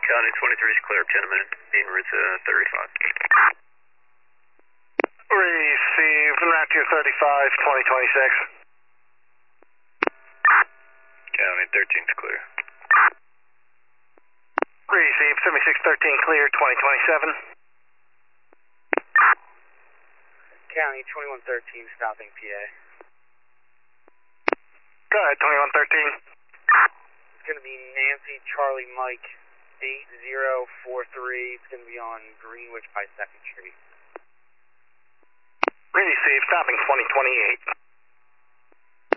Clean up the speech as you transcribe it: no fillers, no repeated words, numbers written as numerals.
County 23 is clear, 10 minutes, being route to 35. Received, route to 35, 2026. County 13 is clear. Received, 7613 clear, 2027. County 2113 stopping PA. Go ahead, 2113. It's going to be Nancy Charlie Mike 8043. It's going to be on Greenwich by 2nd Street. Received, stopping 2028.